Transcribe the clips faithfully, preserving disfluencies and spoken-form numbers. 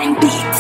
Prime Beats.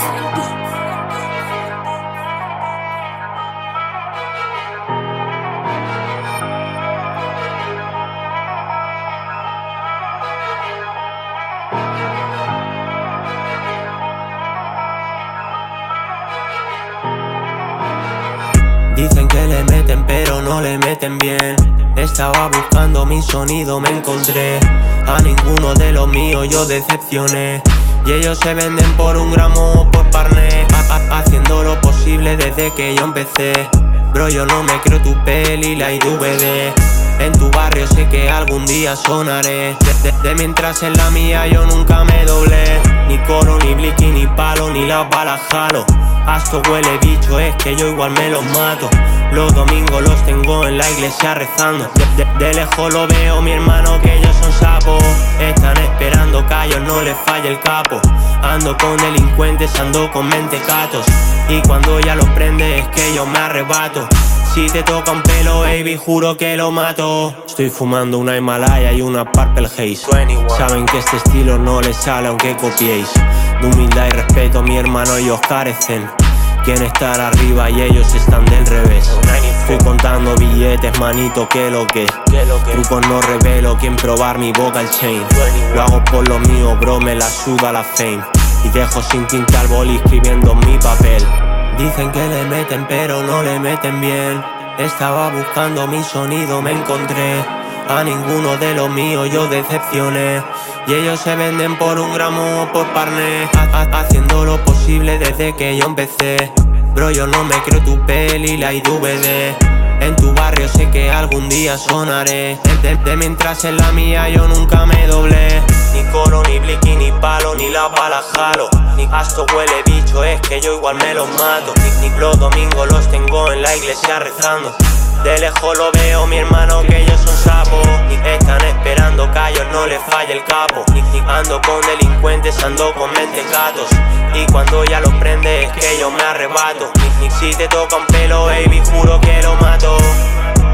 Dicen que le meten pero no le meten bien. Estaba buscando mi sonido, me encontré a ninguno de los míos yo decepcioné. Y ellos se venden por un gramo o por parné, haciendo lo posible desde que yo empecé. Bro, yo no me creo tu peli, la I D V D. En tu barrio sé que algún día sonaré. De, de, de mientras en la mía yo nunca me doblé. Ni coro, ni blicky, ni palo, ni las balas jalo. Esto huele bicho, es que yo igual me los mato. Los domingos los tengo en la iglesia rezando. De, de, de lejos lo veo, mi hermano, que ellos son sapos. Están esperando que a ellos no les falle el capo. Ando con delincuentes, ando con mentecatos. Y cuando ya los prende es que yo me arrebato. Si te toca un pelo, baby, juro que lo mato. Estoy fumando una Himalaya y una Purple Haze. Saben que este estilo no les sale aunque copiéis. De humildad y respeto, mi hermano, ellos carecen. Quieren estar arriba y ellos están del revés. Estoy contando billetes, manito, que lo que trucos no revelo, quien probar mi vocal chain. Lo hago por lo mío, bro, me la suda la fame. Y dejo sin tinta el boli escribiendo mi papel. Dicen que le meten pero no le meten bien. Estaba buscando mi sonido, me encontré a ninguno de los míos yo decepcioné. Y ellos se venden por un gramo o por parné, haciendo lo posible desde que yo empecé. Bro, yo no me creo tu peli, la I D V D. En tu barrio sé que algún día sonaré. De, de mientras en la mía yo nunca me doblé. Ni coro, ni blicky, ni palo, ni las balas jalo. Ni esto huele bicho, es que yo igual me los mato. Ni, ni los domingos los tengo en la iglesia rezando. De lejos lo veo, mi hermano, que ellos son sapos. Están esperando que a ellos no les falle el capo. Ando con delincuentes, ando con mentecatos. Y cuando ya los prende es que yo me arrebato. Si te toca un pelo, baby, juro que lo mato.